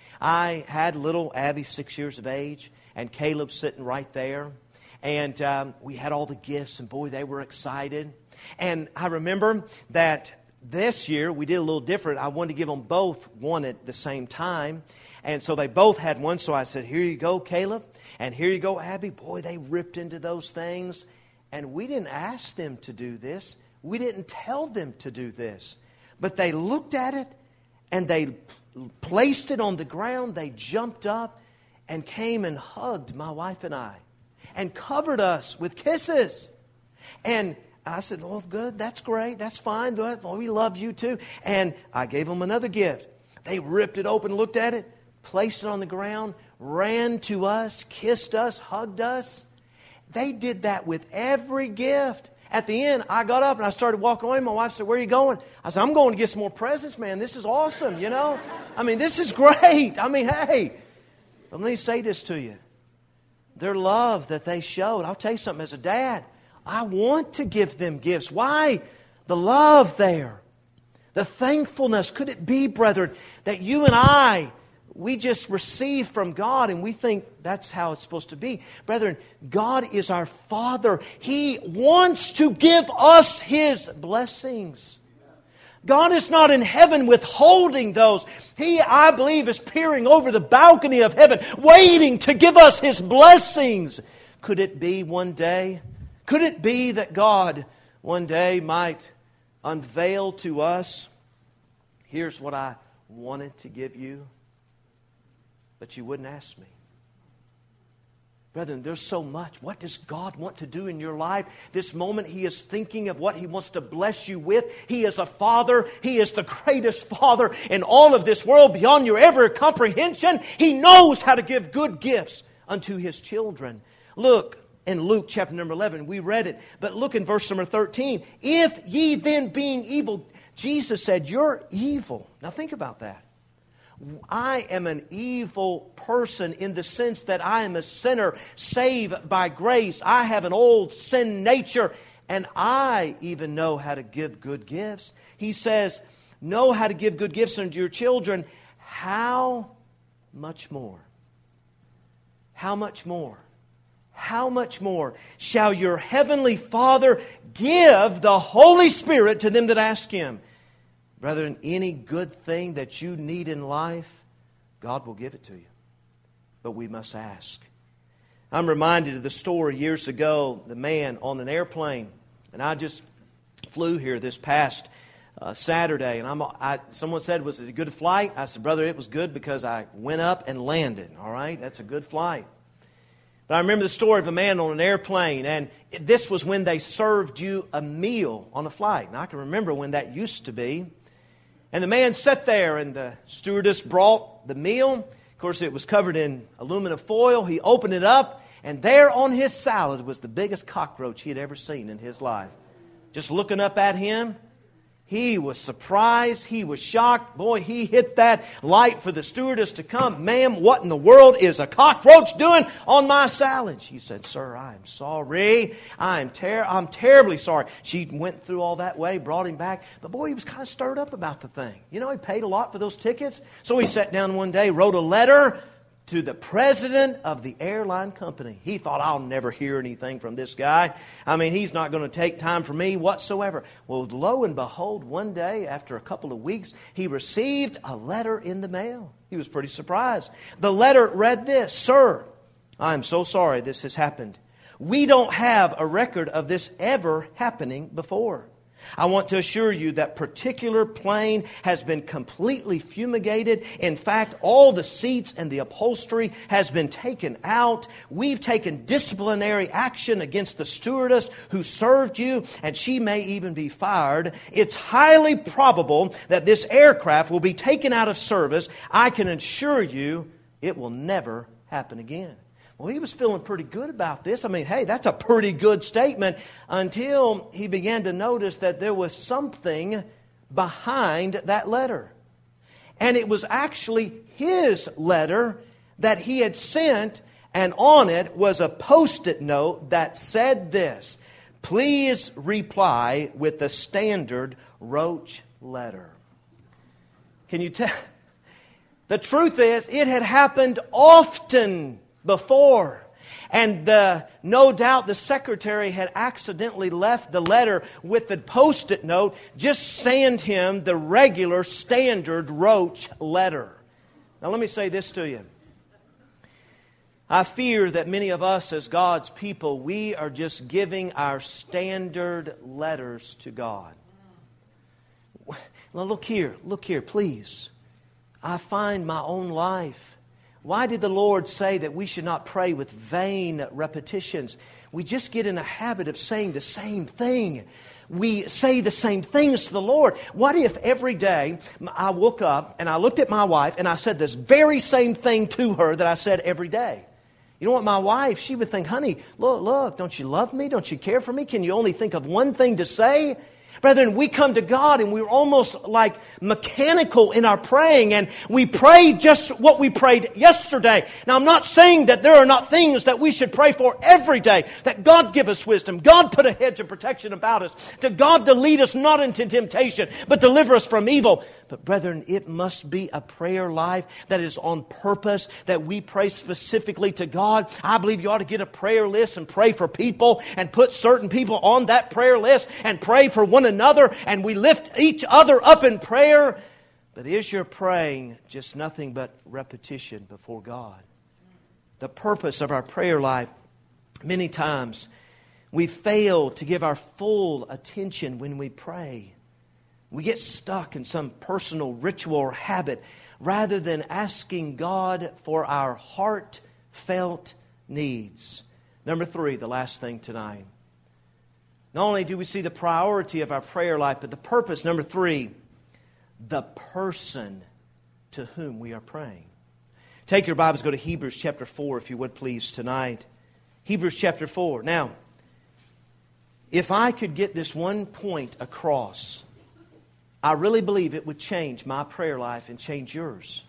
I had little Abby, six years of age, and Caleb sitting right there. And um, we had all the gifts, and boy, they were excited. And I remember that this year we did a little different. I wanted to give them both one at the same time. And so they both had one. So I said, here you go, Caleb. And here you go, Abby. Boy, they ripped into those things. And we didn't ask them to do this. We didn't tell them to do this. But they looked at it and they placed it on the ground. They jumped up and came and hugged my wife and I and covered us with kisses. And I said, oh, good, that's great, that's fine. We love you too. And I gave them another gift. They ripped it open, looked at it, placed it on the ground, ran to us, kissed us, hugged us. They did that with every gift. At the end, I got up and I started walking away. My wife said, where are you going? I said, I'm going to get some more presents, man. This is awesome, you know. I mean, this is great. I mean, hey. But let me say this to you. Their love that they showed, I'll tell you something, as a dad, I want to give them gifts. Why? The love there. The thankfulness, could it be, brethren, that you and I, we just receive from God and we think that's how it's supposed to be. Brethren, God is our Father. He wants to give us His blessings. God is not in heaven withholding those. He, I believe, is peering over the balcony of heaven, waiting to give us His blessings. Could it be one day? Could it be that God one day might unveil to us, here's what I wanted to give you, but you wouldn't ask me? Brethren, there's so much. What does God want to do in your life? This moment He is thinking of what He wants to bless you with. He is a Father. He is the greatest Father in all of this world, beyond your ever comprehension. He knows how to give good gifts unto His children. Look in Luke chapter number eleven, we read it, but look in verse number thirteen. If ye then being evil, Jesus said, you're evil. Now think about that. I am an evil person in the sense that I am a sinner saved by grace. I have an old sin nature, and I even know how to give good gifts. He says, know how to give good gifts unto your children. How much more? How much more? How much more shall your heavenly Father give the Holy Spirit to them that ask Him? Brethren, any good thing that you need in life, God will give it to you. But we must ask. I'm reminded of the story years ago, the man on an airplane. And I just flew here this past uh, Saturday. And I'm, I, someone said, was it a good flight? I said, brother, it was good because I went up and landed. All right, that's a good flight. But I remember the story of a man on an airplane, and this was when they served you a meal on a flight. And I can remember when that used to be. And the man sat there, and the stewardess brought the meal. Of course, it was covered in aluminum foil. He opened it up, and there on his salad was the biggest cockroach he had ever seen in his life. Just looking up at him, he was surprised. He was shocked. Boy, he hit that light for the stewardess to come. Ma'am, what in the world is a cockroach doing on my salad? She said, sir, I am sorry. I am ter- I'm terribly sorry. She went through all that way, brought him back. But boy, he was kind of stirred up about the thing. You know, he paid a lot for those tickets. So he sat down one day, wrote a letter to the president of the airline company. He thought, I'll never hear anything from this guy. I mean, he's not going to take time from me whatsoever. Well, lo and behold, one day, after a couple of weeks, he received a letter in the mail. He was pretty surprised. The letter read this: Sir, I am so sorry this has happened. We don't have a record of this ever happening before. I want to assure you that particular plane has been completely fumigated. In fact, all the seats and the upholstery has been taken out. We've taken disciplinary action against the stewardess who served you, and she may even be fired. It's highly probable that this aircraft will be taken out of service. I can assure you it will never happen again. Well, he was feeling pretty good about this. I mean, hey, that's a pretty good statement, until he began to notice that there was something behind that letter. And it was actually his letter that he had sent, and on it was a post-it note that said this: please reply with the standard Roach letter. Can you tell? The truth is, it had happened often before. And the, no doubt the secretary had accidentally left the letter with the post-it note. Just send him the regular standard Roach letter. Now let me say this to you. I fear that many of us as God's people, we are just giving our standard letters to God. Now look here, look here, please. I find my own life. Why did the Lord say that we should not pray with vain repetitions? We just get in a habit of saying the same thing. We say the same things to the Lord. What if every day I woke up and I looked at my wife and I said this very same thing to her that I said every day? You know what, my wife, she would think, honey, look, look, don't you love me? Don't you care for me? Can you only think of one thing to say? Brethren, we come to God and we're almost like mechanical in our praying, and we pray just what we prayed yesterday. Now, I'm not saying that there are not things that we should pray for every day, that God give us wisdom, God put a hedge of protection about us, to God to lead us not into temptation, but deliver us from evil. But brethren, it must be a prayer life that is on purpose, that we pray specifically to God. I believe you ought to get a prayer list and pray for people and put certain people on that prayer list and pray for one another, and we lift each other up in prayer. But is your praying just nothing but repetition before God? The purpose of our prayer life, many times we fail to give our full attention when we pray. We get stuck in some personal ritual or habit rather than asking God for our heartfelt needs. Number three, the last thing tonight. Not only do we see the priority of our prayer life, but the purpose. Number three, the person to whom we are praying. Take your Bibles, go to Hebrews chapter four, if you would please, tonight. Hebrews chapter four. Now, if I could get this one point across, I really believe it would change my prayer life and change yours.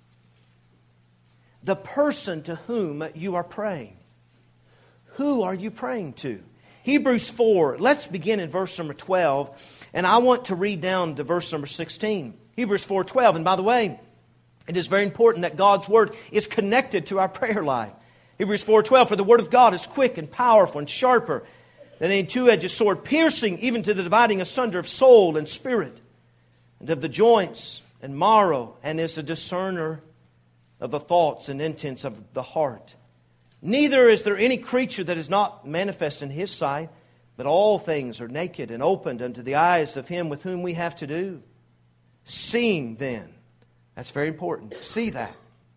The person to whom you are praying. Who are you praying to? Hebrews four, let's begin in verse number twelve, and I want to read down to verse number sixteen. Hebrews four twelve, and by the way, it is very important that God's Word is connected to our prayer life. Hebrews four twelve, for the Word of God is quick and powerful and sharper than any two-edged sword, piercing even to the dividing asunder of soul and spirit, and of the joints and marrow, and is a discerner of the thoughts and intents of the heart. Neither is there any creature that is not manifest in His sight, but all things are naked and opened unto the eyes of Him with whom we have to do. Seeing then, that's very important, see that,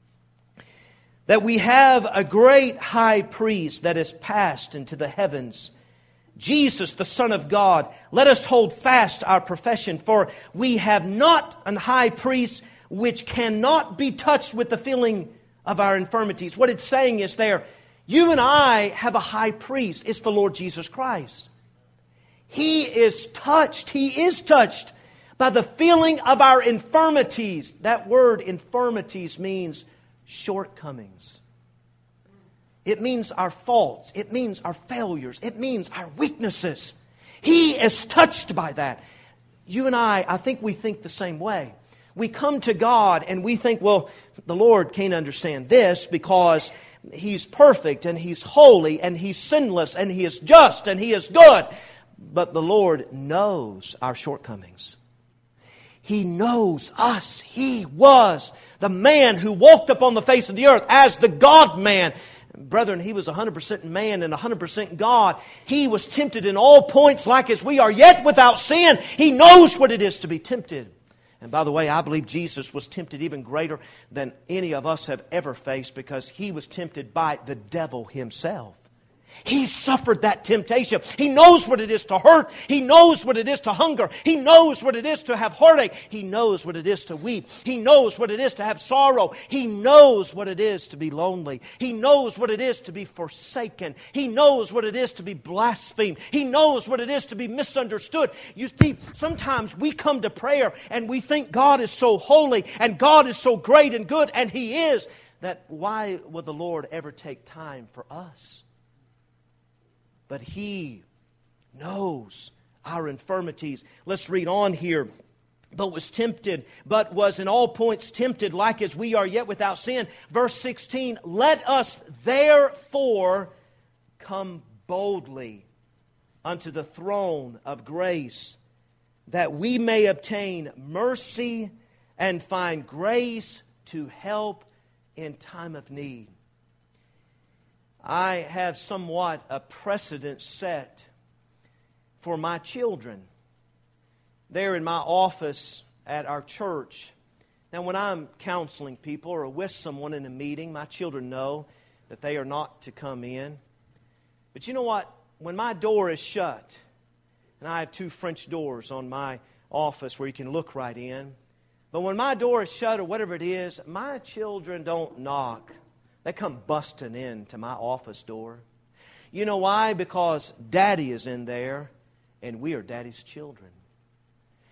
that we have a great high priest that is passed into the heavens, Jesus, the Son of God. Let us hold fast our profession, for we have not an high priest which cannot be touched with the feeling of our infirmities. What it's saying is there, you and I have a high priest. It's the Lord Jesus Christ. He is touched. He is touched by the feeling of our infirmities. That word infirmities means shortcomings. It means our faults. It means our failures. It means our weaknesses. He is touched by that. You and I, I think we think the same way. We come to God and we think, well, the Lord can't understand this because He's perfect and He's holy and He's sinless and He is just and He is good. But the Lord knows our shortcomings. He knows us. He was the man who walked upon the face of the earth as the God-man. Brethren, He was one hundred percent man and one hundred percent God. He was tempted in all points like as we are, yet without sin. He knows what it is to be tempted. And by the way, I believe Jesus was tempted even greater than any of us have ever faced, because He was tempted by the devil himself. He suffered that temptation. He knows what it is to hurt. He knows what it is to hunger. He knows what it is to have heartache. He knows what it is to weep. He knows what it is to have sorrow. He knows what it is to be lonely. He knows what it is to be forsaken. He knows what it is to be blasphemed. He knows what it is to be misunderstood. You see, sometimes we come to prayer and we think God is so holy and God is so great and good, and He is, that why would the Lord ever take time for us? But He knows our infirmities. Let's read on here. But was tempted, but was in all points tempted, like as we are, yet without sin. Verse sixteen, let us therefore come boldly unto the throne of grace, that we may obtain mercy and find grace to help in time of need. I have somewhat a precedent set for my children. There in my office at our church. Now, when I'm counseling people or with someone in a meeting, my children know that they are not to come in. But you know what? When my door is shut, and I have two French doors on my office where you can look right in. But when my door is shut or whatever it is, my children don't knock. They come busting in to my office door. You know why? Because Daddy is in there, and we are Daddy's children.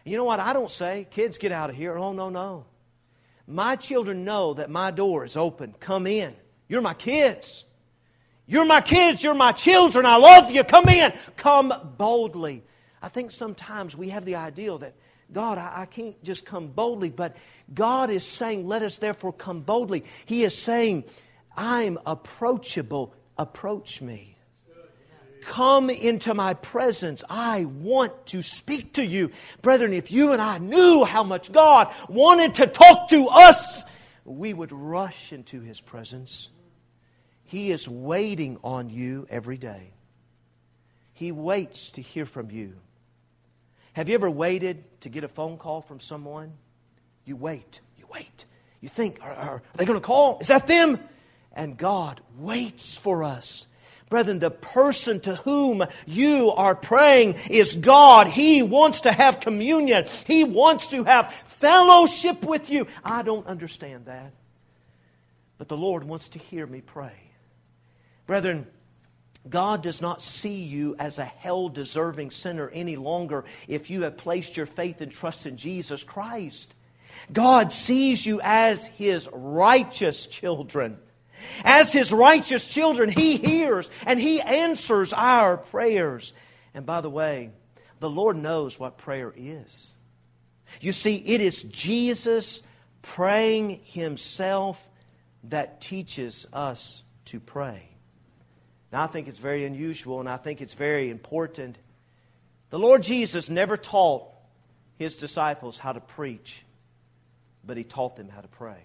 You know what I don't say? Kids, get out of here. Oh, no, no. My children know that my door is open. Come in. You're my kids. You're my kids. You're my children. I love you. Come in. Come boldly. I think sometimes we have the ideal that, God, I, I can't just come boldly. But God is saying, let us therefore come boldly. He is saying, I'm approachable. Approach me. Come into my presence. I want to speak to you. Brethren, if you and I knew how much God wanted to talk to us, we would rush into His presence. He is waiting on you every day. He waits to hear from you. Have you ever waited to get a phone call from someone? You wait. You wait. You think, are, are they going to call? Is that them? And God waits for us. Brethren, the person to whom you are praying is God. He wants to have communion. He wants to have fellowship with you. I don't understand that. But the Lord wants to hear me pray. Brethren, God does not see you as a hell-deserving sinner any longer if you have placed your faith and trust in Jesus Christ. God sees you as His righteous children. As His righteous children, He hears and He answers our prayers. And by the way, the Lord knows what prayer is. You see, it is Jesus praying Himself that teaches us to pray. Now, I think it's very unusual and I think it's very important. The Lord Jesus never taught His disciples how to preach, but He taught them how to pray.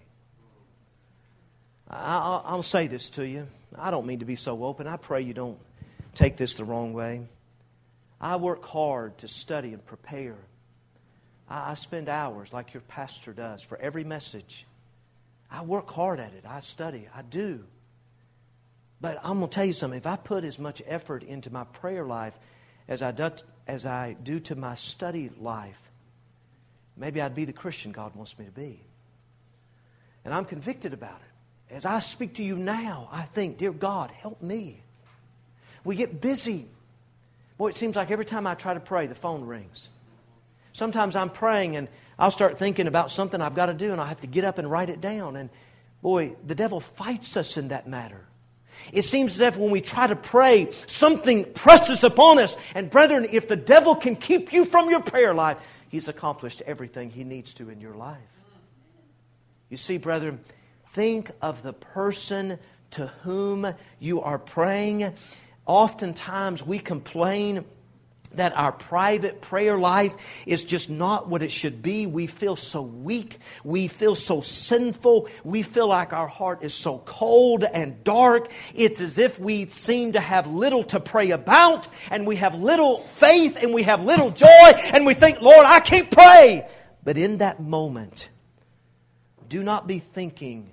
I'll, I'll say this to you. I don't mean to be so open. I pray you don't take this the wrong way. I work hard to study and prepare. I, I spend hours, like your pastor does, for every message. I work hard at it. I study. I do. But I'm going to tell you something. If I put as much effort into my prayer life as I do, as I do to my study life, maybe I'd be the Christian God wants me to be. And I'm convicted about it. As I speak to you now, I think, dear God, help me. We get busy. Boy, it seems like every time I try to pray, the phone rings. Sometimes I'm praying and I'll start thinking about something I've got to do and I have to get up and write it down. And boy, the devil fights us in that matter. It seems as if when we try to pray, something presses upon us. And brethren, if the devil can keep you from your prayer life, he's accomplished everything he needs to in your life. You see, brethren, think of the person to whom you are praying. Oftentimes we complain that our private prayer life is just not what it should be. We feel so weak. We feel so sinful. We feel like our heart is so cold and dark. It's as if we seem to have little to pray about, and we have little faith, and we have little joy, and we think, Lord, I can't pray. But in that moment, do not be thinking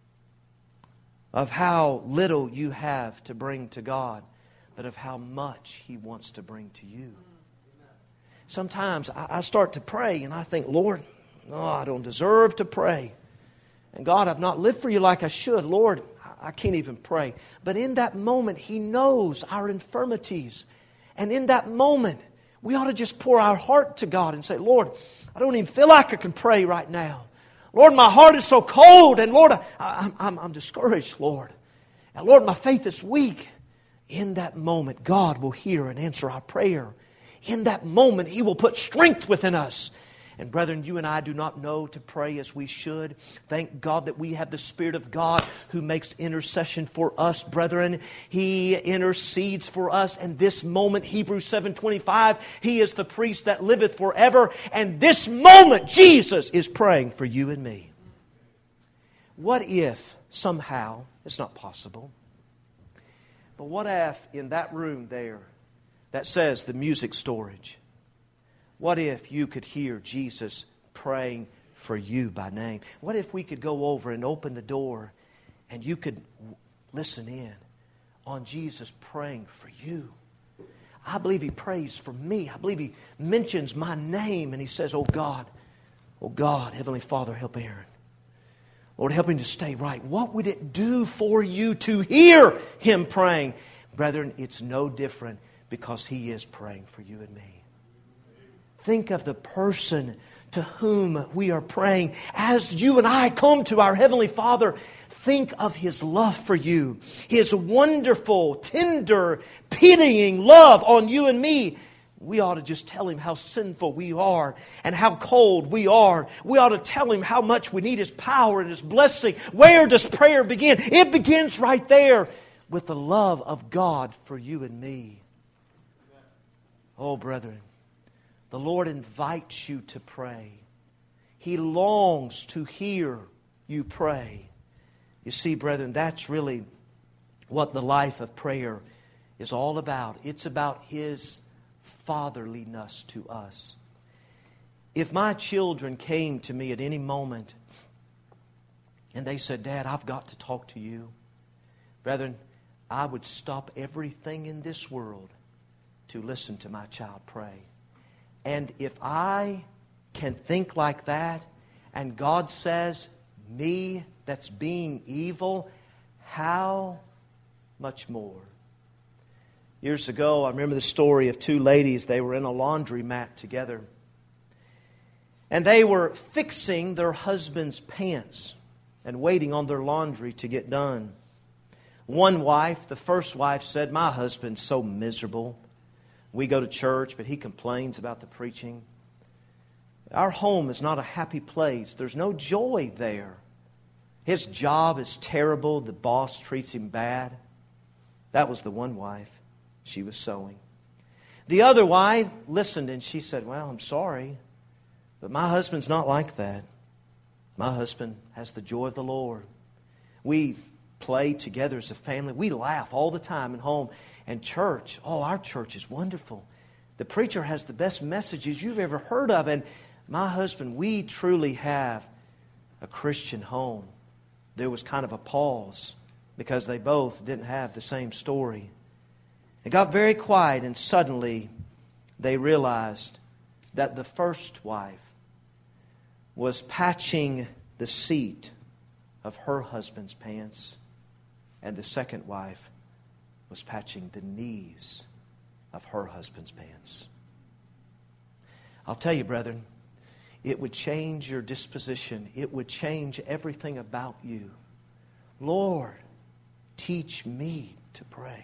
of how little you have to bring to God, but of how much He wants to bring to you. Sometimes I start to pray and I think, Lord, no, I don't deserve to pray. And God, I've not lived for you like I should. Lord, I can't even pray. But in that moment, He knows our infirmities. And in that moment, we ought to just pour our heart to God and say, Lord, I don't even feel like I can pray right now. Lord, my heart is so cold. And Lord, I, I'm, I'm, I'm discouraged, Lord. And Lord, my faith is weak. In that moment, God will hear and answer our prayer. In that moment, He will put strength within us. And brethren, you and I do not know to pray as we should. Thank God that we have the Spirit of God who makes intercession for us, brethren. He intercedes for us. And this moment, Hebrews seven twenty-five, He is the priest that liveth forever. And this moment, Jesus is praying for you and me. What if somehow, it's not possible, but what if in that room there that says the music storage, what if you could hear Jesus praying for you by name? What if we could go over and open the door and you could listen in on Jesus praying for you? I believe He prays for me. I believe He mentions my name and He says, oh God, oh God, Heavenly Father, help Aaron. Lord, help him to stay right. What would it do for you to hear Him praying? Brethren, it's no different because He is praying for you and me. Think of the person to whom we are praying. As you and I come to our Heavenly Father, think of His love for you. His wonderful, tender, pitying love on you and me. We ought to just tell Him how sinful we are and how cold we are. We ought to tell Him how much we need His power and His blessing. Where does prayer begin? It begins right there with the love of God for you and me. Oh, brethren, the Lord invites you to pray. He longs to hear you pray. You see, brethren, that's really what the life of prayer is all about. It's about His fatherliness to us. If my children came to me at any moment and they said, Dad, I've got to talk to you, brethren, I would stop everything in this world to listen to my child pray. And if I can think like that, and God says, me that's being evil, how much more? Years ago, I remember the story of two ladies. They were in a laundromat together. And they were fixing their husband's pants and waiting on their laundry to get done. One wife, the first wife, said, my husband's so miserable. We go to church, but he complains about the preaching. Our home is not a happy place. There's no joy there. His job is terrible. The boss treats him bad. That was the one wife. She was sewing. The other wife listened and she said, well, I'm sorry, but my husband's not like that. My husband has the joy of the Lord. We play together as a family. We laugh all the time at home. And church, oh, our church is wonderful. The preacher has the best messages you've ever heard of. And my husband, we truly have a Christian home. There was kind of a pause because they both didn't have the same story. It got very quiet, and suddenly they realized that the first wife was patching the seat of her husband's pants, and the second wife was patching the knees of her husband's pants. I'll tell you, brethren, it would change your disposition. It would change everything about you. Lord, teach me to pray.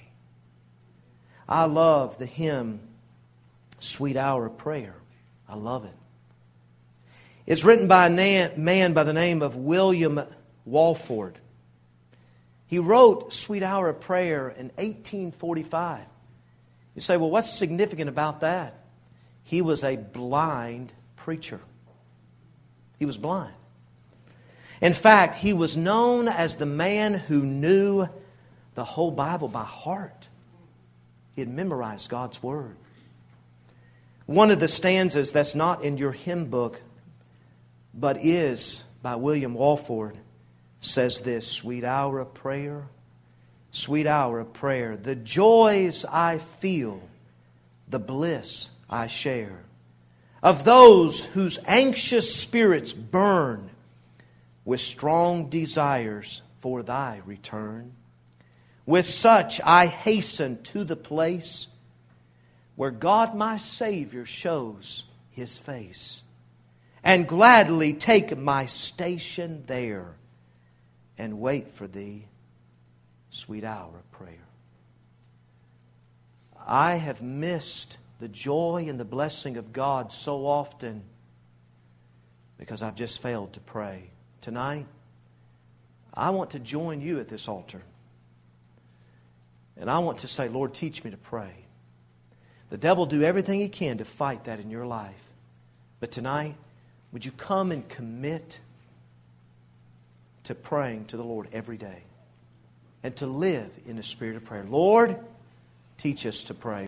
I love the hymn, Sweet Hour of Prayer. I love it. It's written by a man by the name of William Walford. He wrote Sweet Hour of Prayer in eighteen forty-five. You say, well, what's significant about that? He was a blind preacher. He was blind. In fact, he was known as the man who knew the whole Bible by heart. He had memorized God's Word. One of the stanzas that's not in your hymn book, but is by William Walford, says this, sweet hour of prayer, sweet hour of prayer, the joys I feel, the bliss I share, of those whose anxious spirits burn with strong desires for Thy return. With such I hasten to the place where God my Savior shows His face, and gladly take my station there and wait for Thee, sweet hour of prayer. I have missed the joy and the blessing of God so often because I've just failed to pray. Tonight, I want to join you at this altar. And I want to say, Lord, teach me to pray. The devil will do everything he can to fight that in your life. But tonight, would you come and commit to praying to the Lord every day and to live in a spirit of prayer? Lord, teach us to pray.